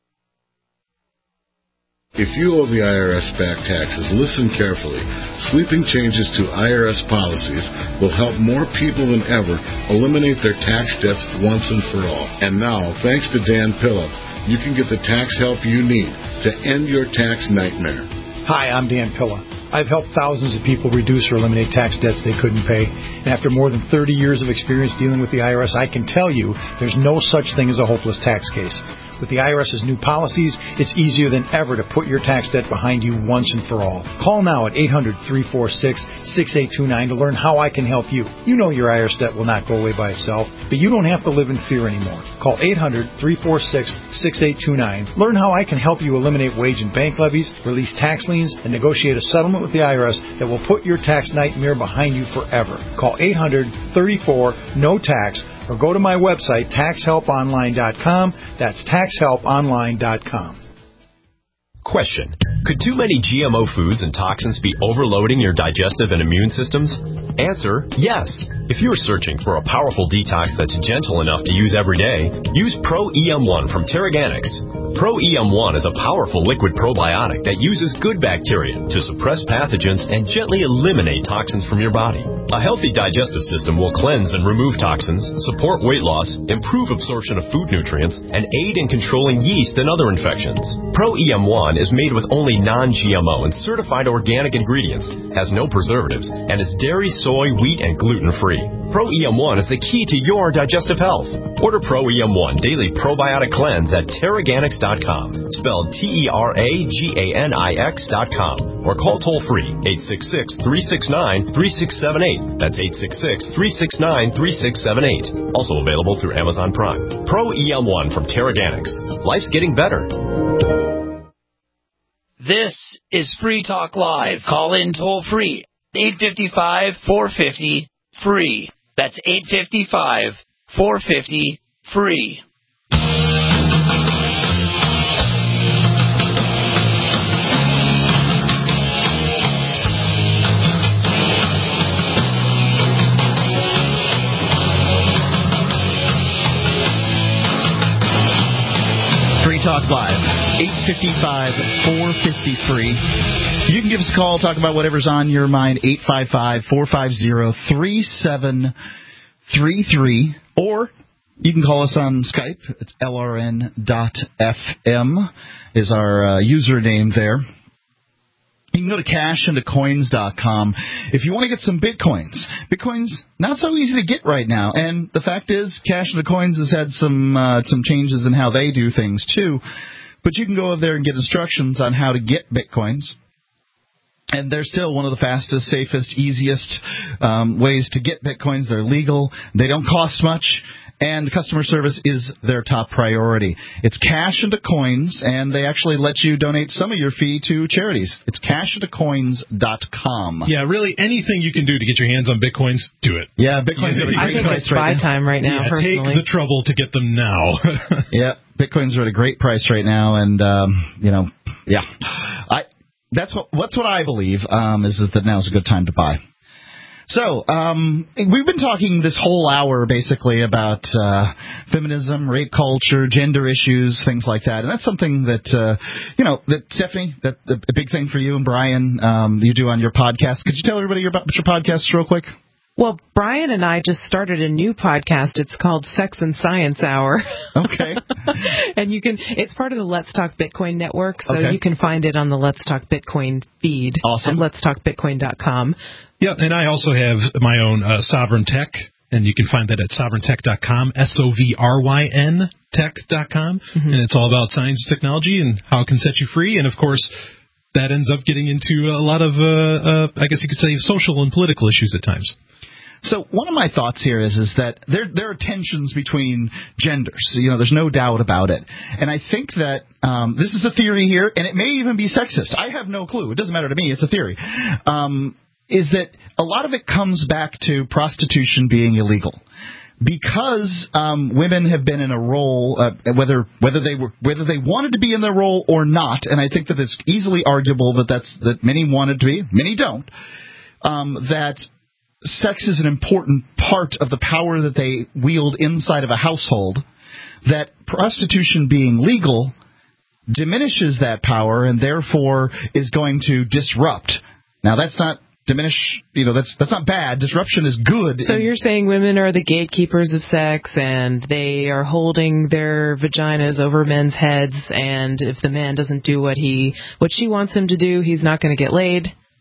If you owe the I R S back taxes, listen carefully. Sweeping changes to I R S policies will help more people than ever eliminate their tax debts once and for all. And now, thanks to Dan Pilla, you can get the tax help you need to end your tax nightmare. Hi, I'm Dan Pilla. I've helped thousands of people reduce or eliminate tax debts they couldn't pay. And after more than thirty years of experience dealing with the I R S, I can tell you there's no such thing as a hopeless tax case. With the I R S's new policies, it's easier than ever to put your tax debt behind you once and for all. Call now at eight hundred, three four six, six eight two nine to learn how I can help you. You know your I R S debt will not go away by itself, but you don't have to live in fear anymore. Call eight hundred, three four six, six eight two nine. Learn how I can help you eliminate wage and bank levies, release tax liens, and negotiate a settlement with the I R S that will put your tax nightmare behind you forever. Call eight hundred, thirty-four, no tax or go to my website, tax help online dot com. That's tax help online dot com. Question. Could too many G M O foods and toxins be overloading your digestive and immune systems? Answer, yes. If you're searching for a powerful detox that's gentle enough to use every day, use Pro E M one from Terraganics. Pro E M one is a powerful liquid probiotic that uses good bacteria to suppress pathogens and gently eliminate toxins from your body. A healthy digestive system will cleanse and remove toxins, support weight loss, improve absorption of food nutrients, and aid in controlling yeast and other infections. Pro E M one is made with only non-G M O and certified organic ingredients, has no preservatives, and is dairy, soy, wheat, and gluten-free. Pro E M one is the key to your digestive health. Order Pro E M one Daily Probiotic Cleanse at Terraganics dot com, spelled T E R A G A N I X dot com, or call toll-free eight six six, three six nine, three six seven eight. That's eight six six, three six nine, three six seven eight. Also available through Amazon Prime. Pro E M one from Terraganics. Life's getting better. This is Free Talk Live. Call in toll free. eight five five, four five zero, free. That's eight five five, four five zero, free. Free Talk Live, eight five five, four five zero, free. You can give us a call, talk about whatever's on your mind, eight five five, four five zero, three seven three three, or you can call us on Skype. It's L R N dot F M is our uh, username there. You can go to cash into coins dot com if you want to get some bitcoins. Bitcoin's not so easy to get right now, and the fact is, Cash into Coins has had some uh, some changes in how they do things too. But you can go over there and get instructions on how to get bitcoins. And they're still one of the fastest, safest, easiest um, ways to get bitcoins. They're legal. They don't cost much. And customer service is their top priority. It's Cash into Coins, and they actually let you donate some of your fee to charities. It's cash into coins dot com. Yeah, really, anything you can do to get your hands on bitcoins, do it. Yeah, bitcoins are at a great price right now. I think it's buy time right now, yeah, personally. Take the trouble to get them now. Yeah, bitcoins are at a great price right now, and, um, you know, yeah. I That's what, that's what I believe, um, is, is that now's a good time to buy. So, um, we've been talking this whole hour basically about uh, feminism, rape culture, gender issues, things like that. And that's something that, uh, you know, that Stephanie, that a big thing for you and Brian, um, you do on your podcast. Could you tell everybody about your podcast real quick? Well, Brian and I just started a new podcast. It's called Sex and Science Hour. Okay. And you can, it's part of the Let's Talk Bitcoin network, so okay. you can find it on the Let's Talk Bitcoin feed awesome. at lets talk bitcoin dot com. Yeah, and I also have my own uh, Sovereign Tech, and you can find that at sovereign tech dot com, S O V R Y N tech dot com, mm-hmm. and it's all about science and technology and how it can set you free, and of course, that ends up getting into a lot of, uh, uh, I guess you could say, social and political issues at times. So one of my thoughts here is is that there there are tensions between genders. You know, there's no doubt about it. And I think that um, this is a theory here, and it may even be sexist. I have no clue. It doesn't matter to me. It's a theory. Um, is that a lot of it comes back to prostitution being illegal. Because um, women have been in a role, uh, whether whether they were whether they wanted to be in their role or not, and I think that it's easily arguable that that's that many wanted to be, many don't. Um, that sex is an important part of the power that they wield inside of a household, that prostitution being legal diminishes that power and therefore is going to disrupt. Now, that's not diminish, you know, that's that's not bad. Disruption is good. So you're saying women are the gatekeepers of sex and they are holding their vaginas over men's heads, and if the man doesn't do what he what she wants him to do, he's not going to get laid?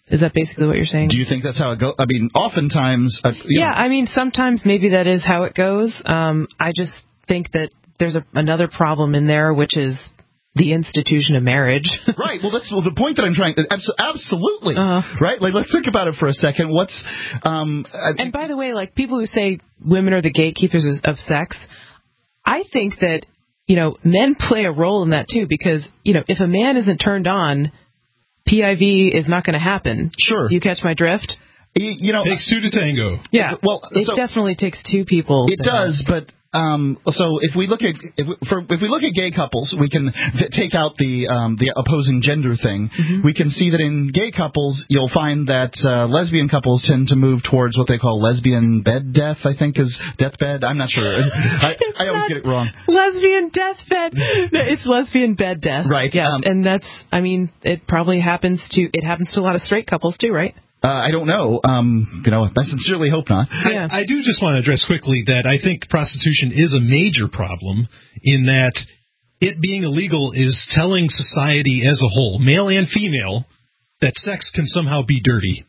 Is that basically what you're saying? Do you think that's how it goes? I mean, oftentimes... Uh, yeah, know. I mean, sometimes maybe that is how it goes. Um, I just think that there's a, another problem in there, which is the institution of marriage. Right. Well, that's well, the point that I'm trying to... Absolutely. Uh-huh. Right? Like, let's think about it for a second. What's... Um, I, and by the way, like, people who say women are the gatekeepers of sex, I think that, you know, men play a role in that, too, because, you know, if a man isn't turned on, P I V is not going to happen. Sure. Do you catch my drift? You, you know... Takes two to tango. Yeah. Well, it so, definitely takes two people. It does, have. but... Um, so if we look at if we, for, if we look at gay couples, we can th- take out the um, the opposing gender thing. Mm-hmm. We can see that in gay couples, you'll find that uh, lesbian couples tend to move towards what they call lesbian bed death. I think is deathbed. I'm not sure. I, I always get it wrong. Lesbian deathbed. No, it's lesbian bed death. Right. Yes, um, and that's. I mean, it probably happens to. It happens to a lot of straight couples too, right? Uh, I don't know. Um, you know, I sincerely hope not. Yeah. I, I do just want to address quickly that I think prostitution is a major problem in that it being illegal is telling society as a whole, male and female, that sex can somehow be dirty.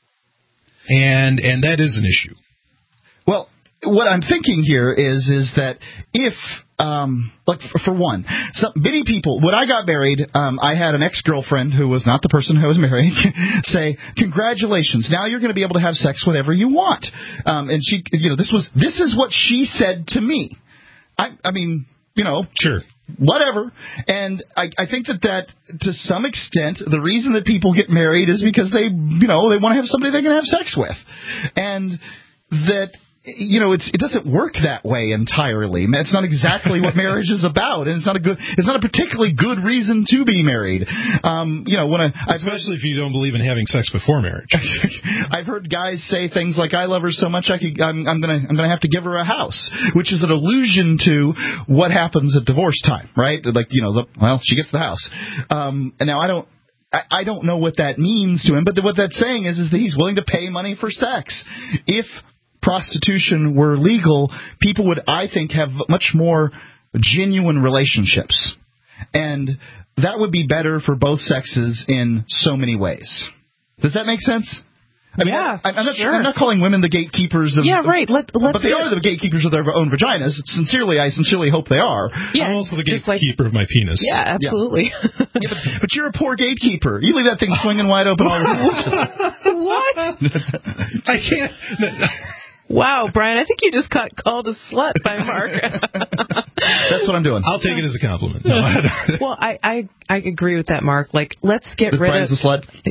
And and that is an issue. Well, what I'm thinking here is is that if... Um, like for, for one, so many people, when I got married, um, I had an ex-girlfriend who was not the person who I was marrying say, congratulations, now you're going to be able to have sex whenever you want. Um, and she, you know, this was, this is what she said to me. I, I mean, you know, sure, whatever. And I, I think that that, to some extent, the reason that people get married is because they, you know, they want to have somebody they can have sex with. And that, you know, it's, it doesn't work that way entirely. It's not exactly what marriage is about, and it's not a good, it's not a particularly good reason to be married. Um, you know, when I, especially if you don't believe in having sex before marriage. I've heard guys say things like, "I love her so much, I could, I'm, I'm gonna, I'm gonna have to give her a house," which is an allusion to what happens at divorce time, right? Like, you know, the, well, she gets the house. Um, and now I don't. I don't know what that means to him, but what that's saying is, is that he's willing to pay money for sex. If prostitution were legal, people would, I think, have much more genuine relationships. And that would be better for both sexes in so many ways. Does that make sense? I mean, yeah, I, I'm, not, sure. I'm not calling women the gatekeepers of... Yeah, right. Let, let's but they are the gatekeepers of their own vaginas. Sincerely, I sincerely hope they are. Yeah, I'm also the gatekeeper like, of my penis. Yeah, absolutely. Yeah. Yeah, but, but you're a poor gatekeeper. You leave that thing swinging wide open all the time. What? I can't... Wow, Brian, I think you just got called a slut by Mark. That's what I'm doing. I'll take it as a compliment. No, well, I, I I agree with that, Mark. Like, let's get this rid Brian's of... Brian's a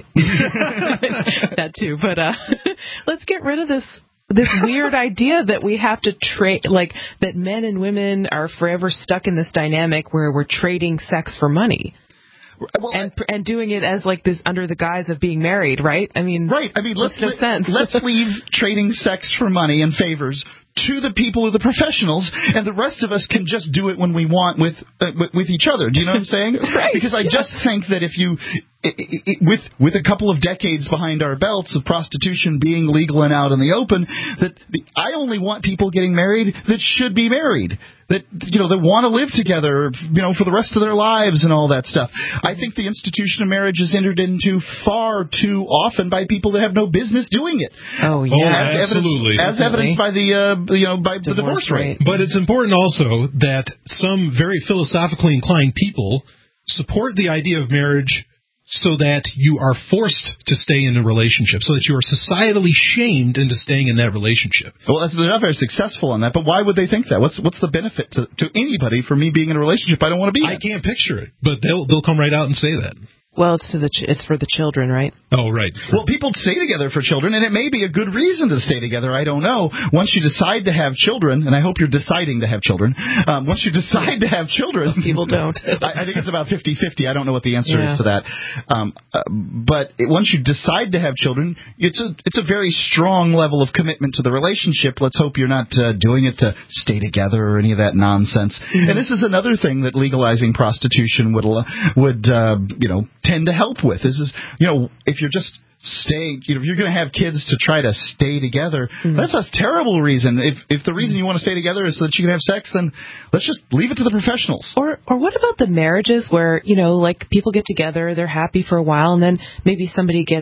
slut? That too, but uh, let's get rid of this this weird idea that we have to trade, like, that men and women are forever stuck in this dynamic where we're trading sex for money. Well, and and doing it as like this under the guise of being married, right? I mean, right. I mean, let's no sense. Let's leave trading sex for money and favors to the people who are the professionals, and the rest of us can just do it when we want with uh, with each other. Do you know what I'm saying? Right. Because I yeah. just think that if you, it, it, with with a couple of decades behind our belts of prostitution being legal and out in the open, that the, I only want people getting married that should be married. That, you know, that want to live together, you know, for the rest of their lives and all that stuff. I think the institution of marriage is entered into far too often by people that have no business doing it. Oh, yeah. Oh, as absolutely. Evidenced, as evidenced by the, uh, you know, by divorce the divorce rate. But it's important also that some very philosophically inclined people support the idea of marriage so that you are forced to stay in a relationship, so that you are societally shamed into staying in that relationship. Well, that's, they're not very successful on that, but why would they think that? What's what's the benefit to, to anybody for me being in a relationship I don't want to be in? I can't picture it, but they'll they'll come right out and say that. Well, it's to the ch- it's for the children, right? Oh, right. Well, people stay together for children, and it may be a good reason to stay together. I don't know. Once you decide to have children, and I hope you're deciding to have children, um, once you decide to have children... People don't. I, I think it's about fifty-fifty. I don't know what the answer yeah. is to that. Um, uh, but it, once you decide to have children, it's a it's a very strong level of commitment to the relationship. Let's hope you're not uh, doing it to stay together or any of that nonsense. Mm-hmm. And this is another thing that legalizing prostitution would, would uh, you know, tend to help with. This is, you know, if you're just staying, you know, if you're going to have kids to try to stay together, mm-hmm. that's a terrible reason. If if the reason you want to stay together is so that you can have sex, then let's just leave it to the professionals. Or or what about the marriages where, you know, like people get together, they're happy for a while, and then maybe somebody gets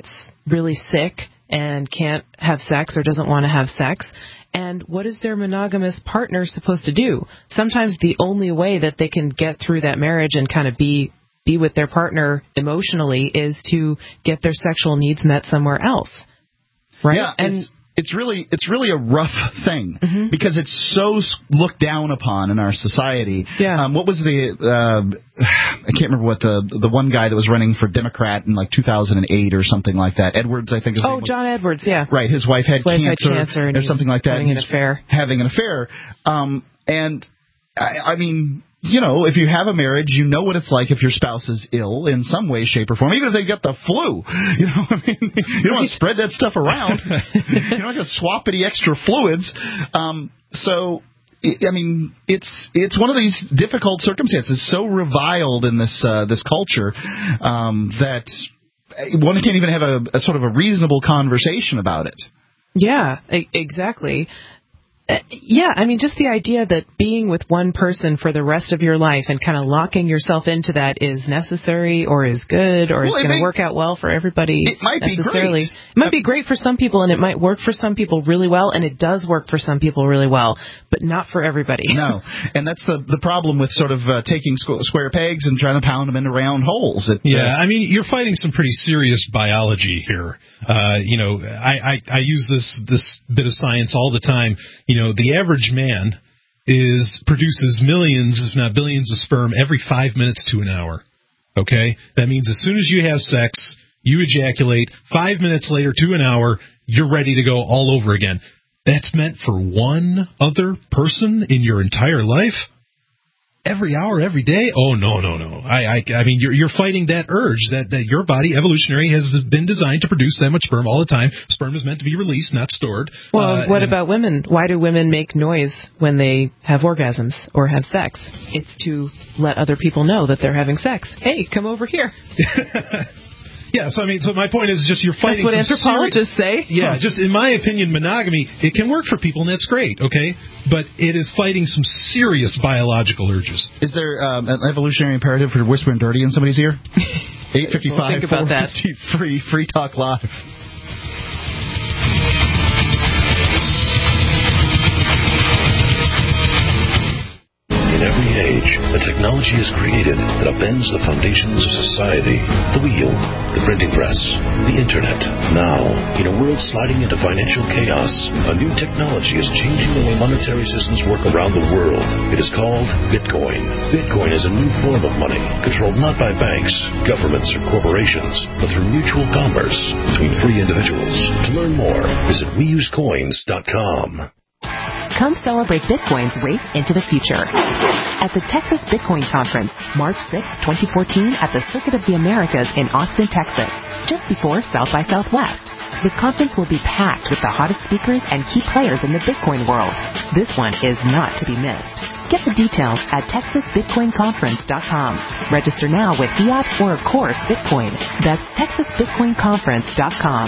really sick and can't have sex or doesn't want to have sex. And what is their monogamous partner supposed to do? Sometimes the only way that they can get through that marriage and kind of be be with their partner emotionally is to get their sexual needs met somewhere else. Right? Yeah, and it's, it's really it's really a rough thing mm-hmm. because it's so looked down upon in our society. Yeah. Um, what was the uh, I can't remember what the the one guy that was running for Democrat in like two thousand eight or something like that. Edwards, I think. His oh, name was. John Edwards, yeah. Right, his wife had his wife cancer, had cancer and or something like that. Having and an affair. Having an affair. Um, and I, I mean. You know, if you have a marriage, you know what it's like if your spouse is ill in some way, shape, or form. Even if they get the flu, you know, I mean, you don't want to spread that stuff around. You're not going to swap any extra fluids. Um, so, I mean, it's it's one of these difficult circumstances, so reviled in this uh, this culture um, that one can't even have a, a sort of a reasonable conversation about it. Yeah, e- exactly. Uh, yeah, I mean, just the idea that being with one person for the rest of your life and kind of locking yourself into that is necessary or is good or well, is going to work out well for everybody. It might necessarily. be great. It might be great for some people, and it might work for some people really well, and it does work for some people really well, but not for everybody. No, and that's the the problem with sort of uh, taking squ- square pegs and trying to pound them into round holes. It, yeah, uh, I mean, you're fighting some pretty serious biology here. Uh, you know, I, I, I use this this bit of science all the time. You know, the average man is produces millions, if not billions, of sperm every five minutes to an hour. Okay? That means as soon as you have sex, you ejaculate. Five minutes later to an hour, you're ready to go all over again. That's meant for one other person in your entire life? Every hour, every day? Oh, no, no, no. I I, I mean, you're you're fighting that urge that, that your body, evolutionary, has been designed to produce that much sperm all the time. Sperm is meant to be released, not stored. Well, uh, what about women? Why do women make noise when they have orgasms or have sex? It's to let other people know that they're having sex. Hey, come over here. Yeah, so I mean, so my point is just you're fighting. That's what some anthropologists seri- say. Yeah, just in my opinion, monogamy, it can work for people, and that's great, okay? But it is fighting some serious biological urges. Is there um, an evolutionary imperative for whispering dirty in somebody's ear? eight fifty-five, we'll four fifty, free, free talk live. In every age, a technology is created that upends the foundations of society. The wheel, the printing press, the internet. Now, in a world sliding into financial chaos, a new technology is changing the way monetary systems work around the world. It is called Bitcoin. Bitcoin is a new form of money, controlled not by banks, governments, or corporations, but through mutual commerce between free individuals. To learn more, visit we use coins dot com. Come celebrate Bitcoin's race into the future at the Texas Bitcoin Conference, March sixth, twenty fourteen at the Circuit of the Americas in Austin, Texas, just before South by Southwest. The conference will be packed with the hottest speakers and key players in the Bitcoin world. This one is not to be missed. Get the details at texas bitcoin conference dot com. Register now with fiat or, of course, Bitcoin. That's texas bitcoin conference dot com.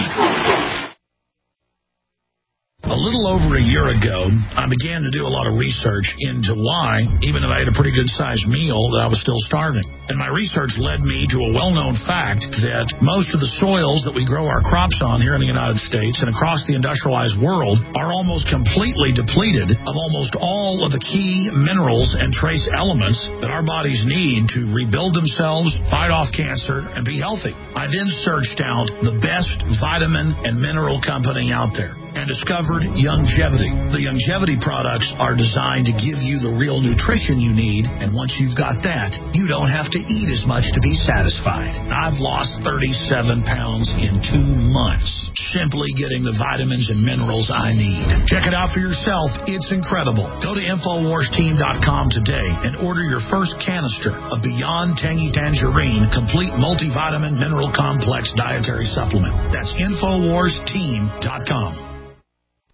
A little over a year ago, I began to do a lot of research into why, even if I had a pretty good-sized meal, that I was still starving. And my research led me to a well-known fact that most of the soils that we grow our crops on here in the United States and across the industrialized world are almost completely depleted of almost all of the key minerals and trace elements that our bodies need to rebuild themselves, fight off cancer, and be healthy. I then searched out the best vitamin and mineral company out there and discovered Youngevity. The Youngevity products are designed to give you the real nutrition you need, and once you've got that, you don't have to eat as much to be satisfied. I've lost thirty-seven pounds in two months, simply getting the vitamins and minerals I need. Check it out for yourself. It's incredible. Go to infowars team dot com today and order your first canister of Beyond Tangy Tangerine Complete Multivitamin Mineral Complex Dietary Supplement. That's infowars team dot com.